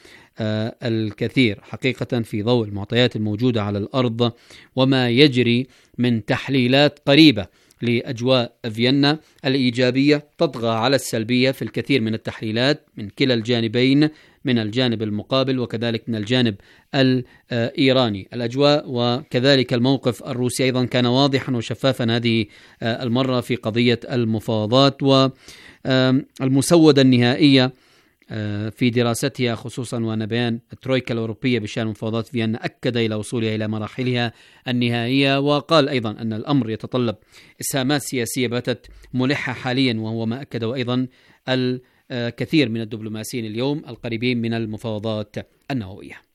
والكثير حقيقة في ضوء المعطيات الموجودة على الأرض وما يجري من تحليلات قريبة لأجواء فيينا الإيجابية تطغى على السلبية في الكثير من التحليلات من كلا الجانبين، من الجانب المقابل وكذلك من الجانب الإيراني. الأجواء وكذلك الموقف الروسي أيضا كان واضحا وشفافا هذه المرة في قضية المفاوضات والمسودة النهائية في دراستها خصوصا ونبيان الترويكا الأوروبية بشأن مفاوضات فيينا أكد إلى وصولها إلى مراحلها النهائية، وقال أيضا أن الأمر يتطلب إسهامات سياسية باتت ملحة حاليا، وهو ما أكده أيضا الكثير من الدبلوماسيين اليوم القريبين من المفاوضات النووية.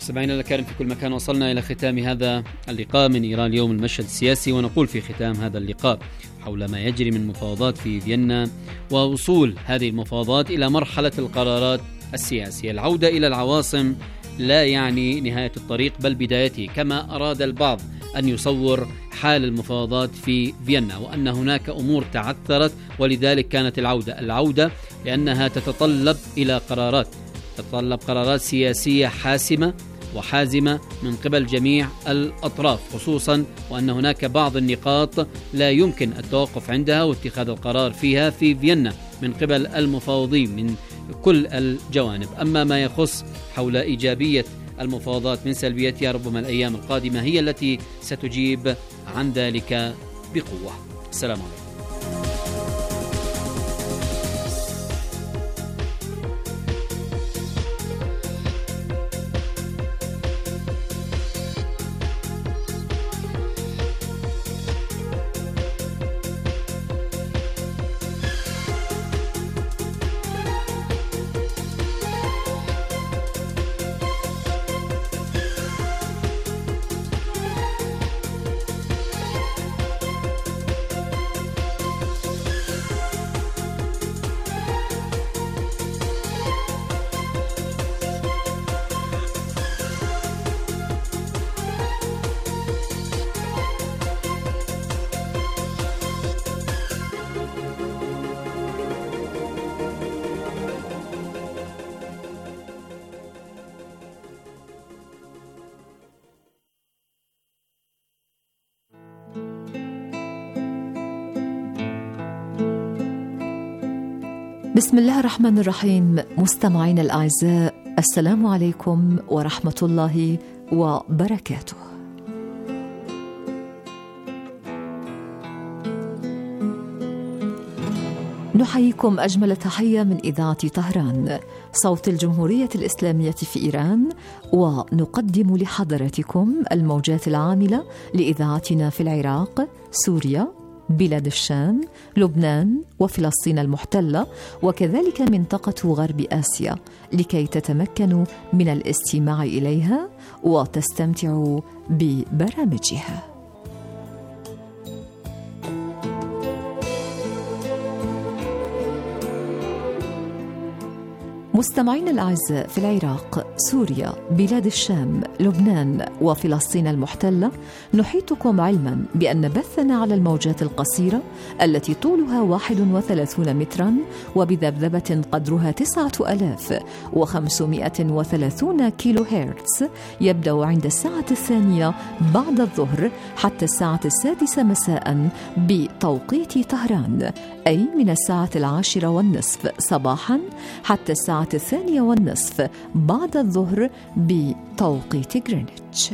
مستمعينا الكرام في كل مكان، وصلنا إلى ختام هذا اللقاء من إيران اليوم، المشهد السياسي. ونقول في ختام هذا اللقاء حول ما يجري من مفاوضات في فيينا ووصول هذه المفاوضات إلى مرحلة القرارات السياسية. العودة إلى العواصم لا يعني نهاية الطريق بل بدايته، كما أراد البعض أن يصور حال المفاوضات في فيينا، وأن هناك أمور تعثرت ولذلك كانت العودة لأنها تتطلب إلى قرارات، تتطلب قرارات سياسية حاسمة وحازمة من قبل جميع الأطراف، خصوصا وأن هناك بعض النقاط لا يمكن التوقف عندها واتخاذ القرار فيها في فيينا من قبل المفاوضين من كل الجوانب. أما ما يخص حول إيجابية المفاوضات من سلبيتها، ربما الأيام القادمة هي التي ستجيب عن ذلك بقوة. السلام عليكم. بسم الله الرحمن الرحيم. مستمعينا الأعزاء، السلام عليكم ورحمة الله وبركاته. نحييكم أجمل تحية من إذاعة طهران صوت الجمهورية الإسلامية في إيران، ونقدم لحضراتكم الموجات العاملة لإذاعتنا في العراق، سوريا، بلاد الشام، لبنان وفلسطين المحتلة، وكذلك منطقة غرب آسيا، لكي تتمكنوا من الاستماع إليها وتستمتعوا ببرامجها. مستمعينا الأعزاء، في العراق، سوريا، بلاد الشام، لبنان وفلسطين المحتلة، نحيطكم علما بأن بثنا على الموجات القصيرة التي طولها 31 مترا وبذبذبة قدرها 9530 كيلو هرتز يبدأ عند الساعة 2 بعد الظهر حتى الساعة 6 مساء بتوقيت طهران، أي من الساعة 10:30 صباحا حتى الساعة 2:30 بعد الظهر بتوقيت غرينتش.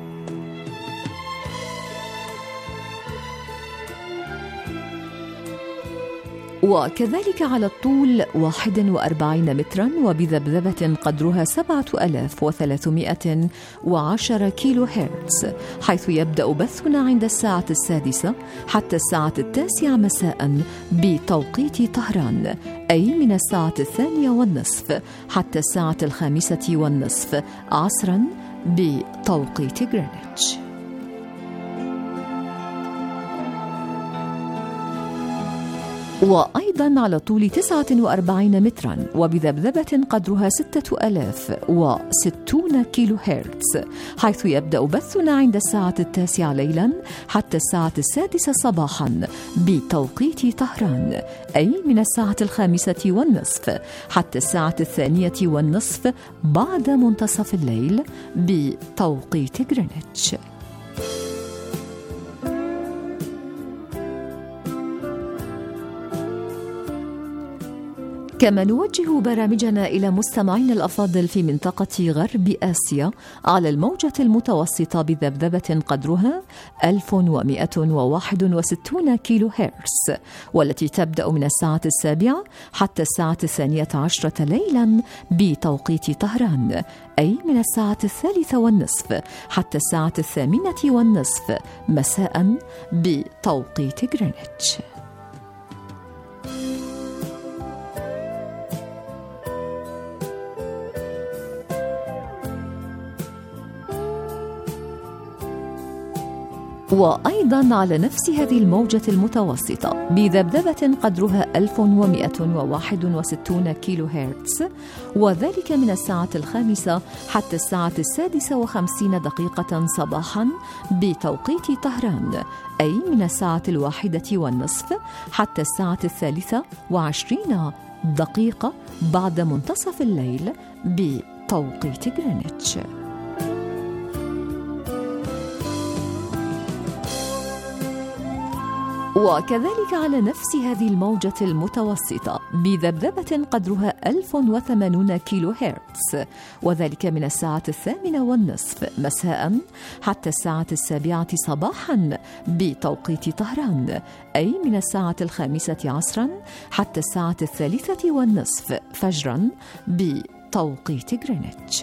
وكذلك على الطول 41 مترا وبذبذبة قدرها 7310 كيلو هرتز، حيث يبدأ بثنا عند الساعة 6 حتى الساعة 9 مساء بتوقيت طهران، أي من الساعة 2:30 حتى الساعة 5:30 عصرا بتوقيت غرينتش. وأيضا على طول 49 مترا وبذبذبة قدرها 6060 كيلو هرتز، حيث يبدأ بثنا عند الساعة 9 ليلا حتى الساعة 6 صباحا بتوقيت طهران، أي من الساعة 5:30 حتى الساعة 2:30 بعد منتصف الليل بتوقيت غرينتش. كما نوجه برامجنا إلى مستمعين الأفاضل في منطقة غرب آسيا على الموجة المتوسطة بذبذبة قدرها 1161 كيلو هرتز، والتي تبدأ من الساعة 7 حتى الساعة 12 ليلا بتوقيت طهران، أي من الساعة 3:30 حتى الساعة 8:30 مساء بتوقيت غرينتش. وأيضا على نفس هذه الموجة المتوسطة بذبذبة قدرها 1161 كيلو هرتز، وذلك من الساعة 5 حتى الساعة 56 صباحا بتوقيت طهران، أي من الساعة 1:30 حتى الساعة 23 بعد منتصف الليل بتوقيت غرينتش. وكذلك على نفس هذه الموجة المتوسطة بذبذبة قدرها 1080 كيلو هرتز، وذلك من الساعة 8:30 مساء حتى الساعة 7 صباحا بتوقيت طهران، أي من الساعة 5 عصرا حتى الساعة 3:30 فجرا بتوقيت غرينتش.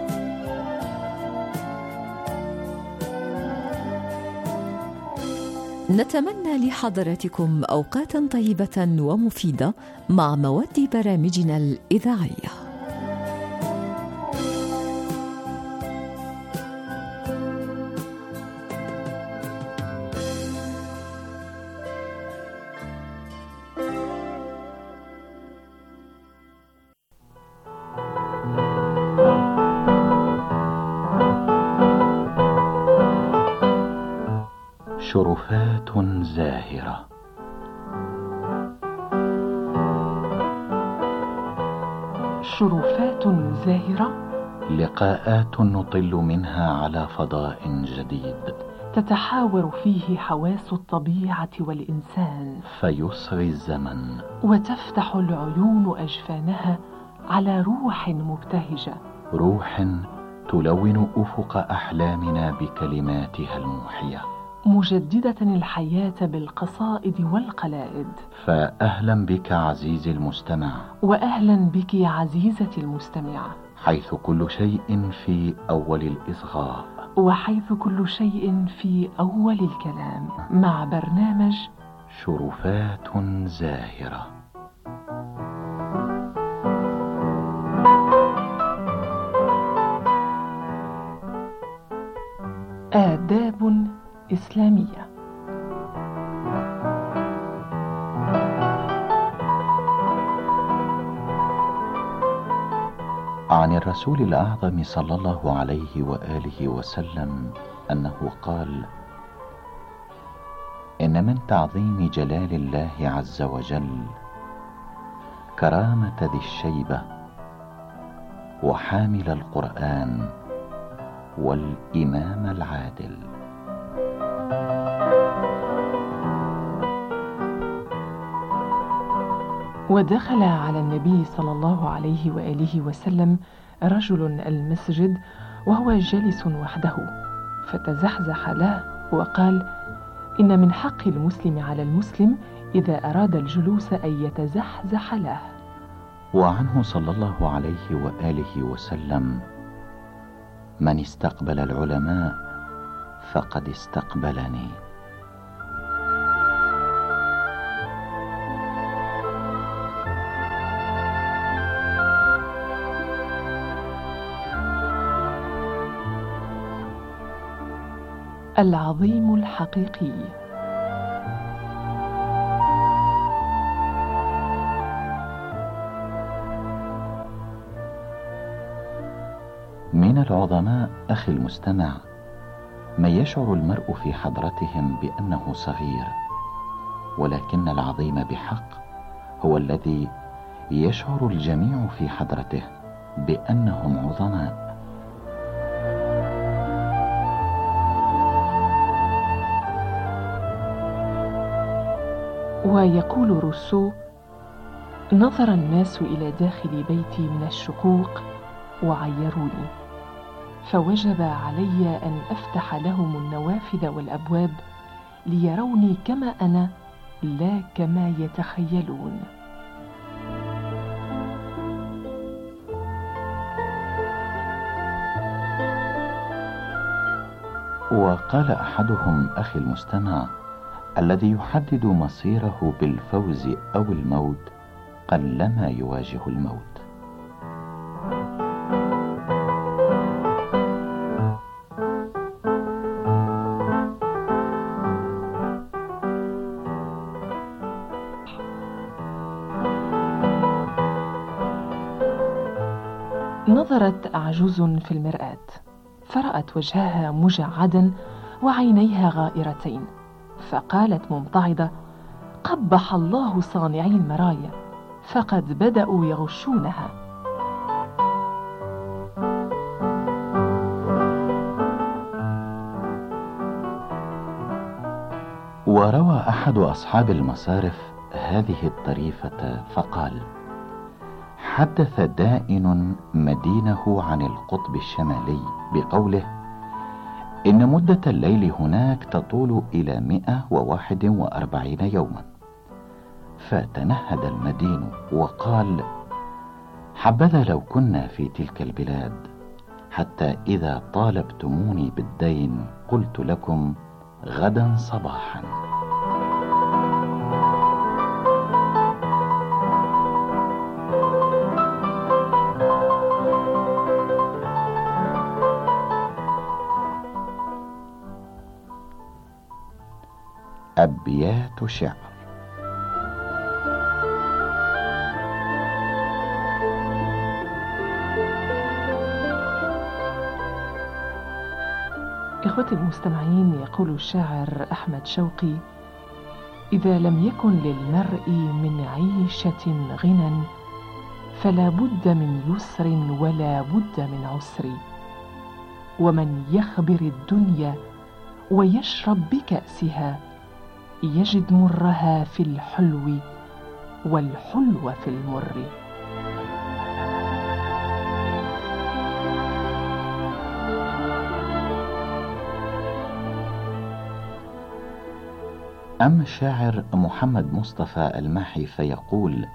نتمنى لحضراتكم أوقاتا طيبة ومفيدة مع مواد برامجنا الإذاعية. شرفات زاهرة. شرفات زاهرة، لقاءات نطل منها على فضاء جديد تتحاور فيه حواس الطبيعة والإنسان، فيصغي الزمن وتفتح العيون أجفانها على روح مبتهجة، روح تلون أفق أحلامنا بكلماتها الموحية، مجددة الحياة بالقصائد والقلائد. فأهلا بك عزيزي المستمع، وأهلا بك عزيزتي المستمعة، حيث كل شيء في أول الإصغاء، وحيث كل شيء في أول الكلام، مع برنامج شرفات زاهرة. آداب إسلامية. عن الرسول الأعظم صلى الله عليه وآله وسلم أنه قال: إن من تعظيم جلال الله عز وجل كرامة ذي الشيبة وحامل القرآن والإمام العادل. ودخل على النبي صلى الله عليه وآله وسلم رجل المسجد وهو جالس وحده، فتزحزح له وقال: إن من حق المسلم على المسلم إذا أراد الجلوس أن يتزحزح له. وعنه صلى الله عليه وآله وسلم: من استقبل العلماء فقد استقبلني. العظيم الحقيقي. من العظماء أخي المستمع من يشعر المرء في حضرتهم بأنه صغير، ولكن العظيم بحق هو الذي يشعر الجميع في حضرته بأنهم عظماء. ويقول روسو: نظر الناس إلى داخل بيتي من الشقوق وعيروني، فوجب علي أن أفتح لهم النوافذ والأبواب ليروني كما أنا لا كما يتخيلون. وقال أحدهم أخي المستمع: الذي يحدد مصيره بالفوز أو الموت قلما يواجه الموت. نظرت عجوز في المرآة فرأت وجهها مجعدا وعينيها غائرتين، فقالت ممتعضة: قبح الله صانعي المرايا، فقد بدأوا يغشونها. وروى أحد أصحاب المصارف هذه الطريفة فقال: حدث دائن مدينه عن القطب الشمالي بقوله: إن مدة الليل هناك تطول إلى 141 يوما. فتنهد المدين وقال: حبذا لو كنا في تلك البلاد، حتى إذا طالبتموني بالدين قلت لكم غدا صباحا. أبيات شعر. إخوتي المستمعين، يقول الشاعر أحمد شوقي: إذا لم يكن للمرء من عيشة غنى فلا بد من يسر ولا بد من عسر، ومن يخبر الدنيا ويشرب بكأسها يجد مرها في الحلو والحلو في المر. أما الشاعر محمد مصطفى الماحي فيقول: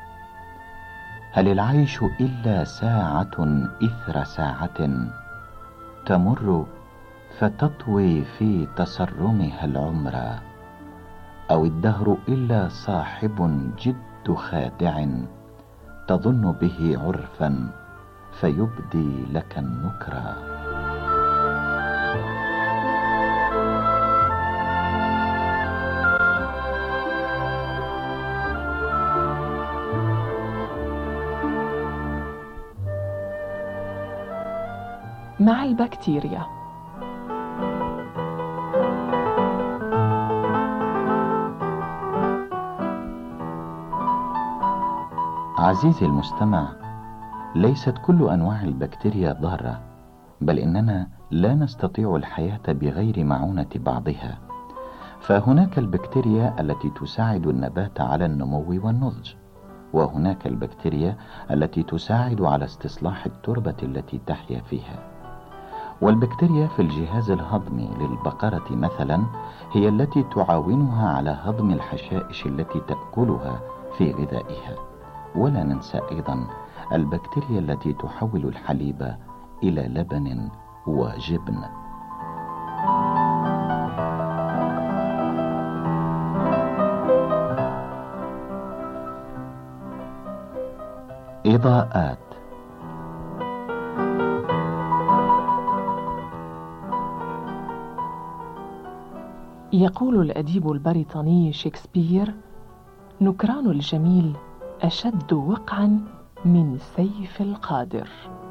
هل العيش إلا ساعة إثر ساعة تمر فتطوي في تسرمها العمر، أو الدهر إلا صاحب جد خادع تظن به عرفا فيبدي لك النكرا. مع البكتيريا. عزيزي المستمع، ليست كل أنواع البكتيريا ضارة، بل إننا لا نستطيع الحياة بغير معونة بعضها. فهناك البكتيريا التي تساعد النبات على النمو والنضج، وهناك البكتيريا التي تساعد على استصلاح التربة التي تحيا فيها. والبكتيريا في الجهاز الهضمي للبقرة مثلا هي التي تعاونها على هضم الحشائش التي تأكلها في غذائها. ولا ننسى أيضا البكتيريا التي تحول الحليب إلى لبن وجبن. إضاءات. يقول الأديب البريطاني شكسبير: نكران الجميل أشد وقعا من سيف القادر.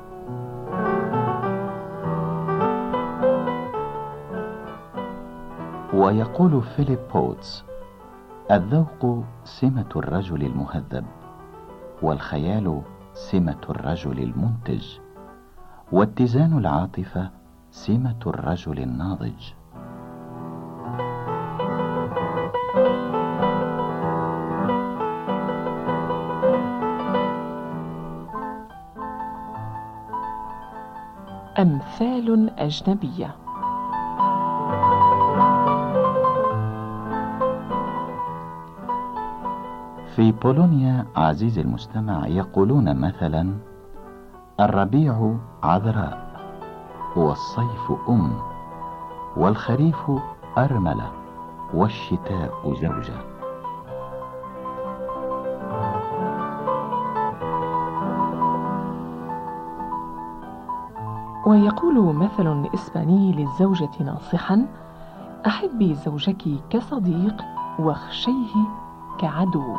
ويقول فيليب بوتس: الذوق سمة الرجل المهذب، والخيال سمة الرجل المنتج، واتزان العاطفة سمة الرجل الناضج. أمثال أجنبية. في بولونيا عزيزي المستمع يقولون مثلا: الربيع عذراء، والصيف والخريف أرملة، والشتاء زوجة. ويقول مثل إسباني للزوجة ناصحا: أحبي زوجك كصديق واخشيه كعدو.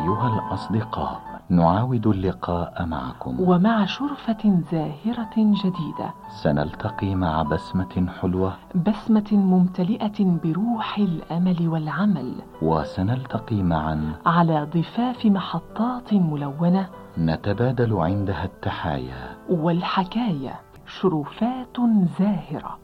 أيها الأصدقاء، نعاود اللقاء معكم ومع شرفة زاهرة جديدة. سنلتقي مع بسمة حلوة، بسمة ممتلئة بروح الأمل والعمل، وسنلتقي معا على ضفاف محطات ملونة نتبادل عندها التحايا والحكايا، شرفات زاهرة.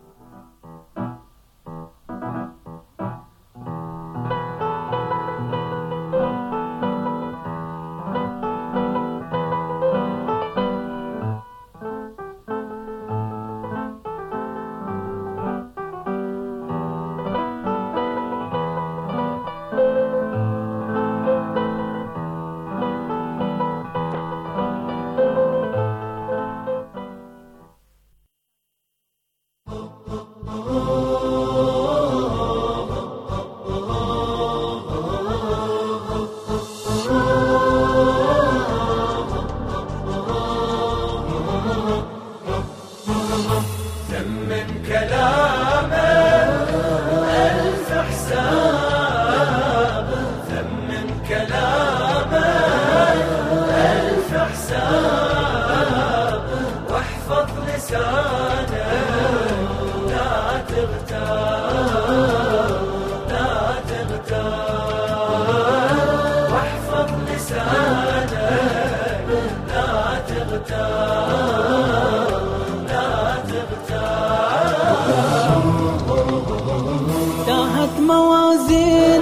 تاهت موازين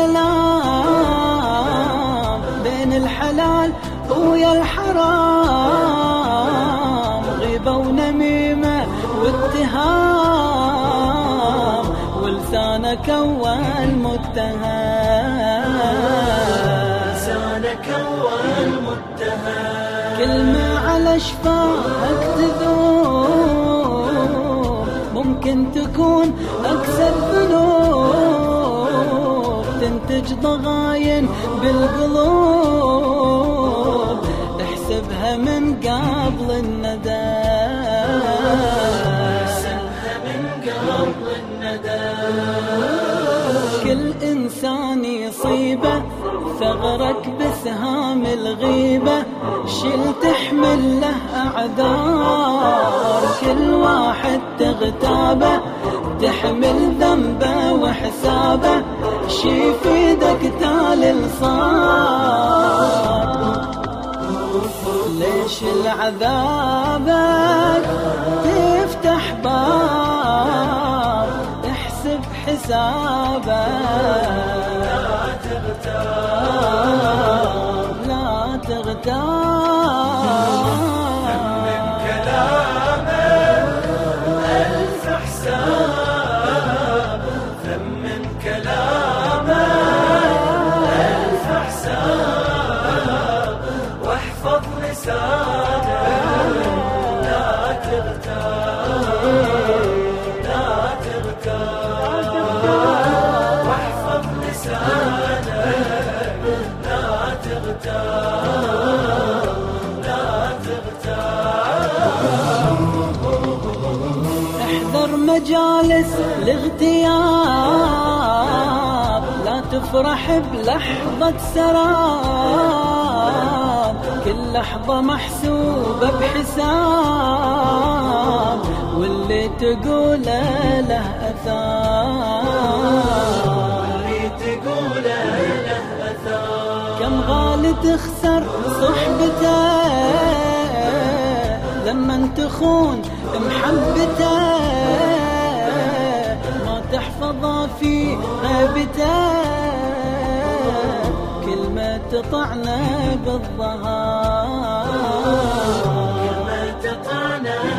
الكلام بين الحلال ويا الحرام، غيبة ونميمة واتهام، ولسانك أول متهم، لسانك أول متهم، كلمة على شفاك تذوب، ممكن تكون أكثر ذنوب، تنتج ضغاين بالقلوب، احسبها من قبل الندم، احسبها من قبل الندم، كل إنسان يصيبه ثغرك بسهام الغيبة، شيل تحمل له أعذار، كل واحد تغتابه تحمل ذنبه وحسابه، شي في ايدك تالي صار، ليش العذابك تفتح باب، احسب حسابك، لا تغتاب لا تغتاب، من كلامك ألف حساب، ثمن كلامك ألف حساب، واحفظ لسانك لا تغتاب لا تغتاب، واحفظ لسانك لا تغتاب لا تغتاب، احذر مجالس الاغتياب، لا تفرح بلحظة سراب، كل لحظة محسوبة بحساب، واللي تقوله له أثار، واللي تقوله له أثار، كم غالي تخسر صحبته لما تخون محبته، ما تحفظه في غيبته، كلمة تطعنه بالظهر.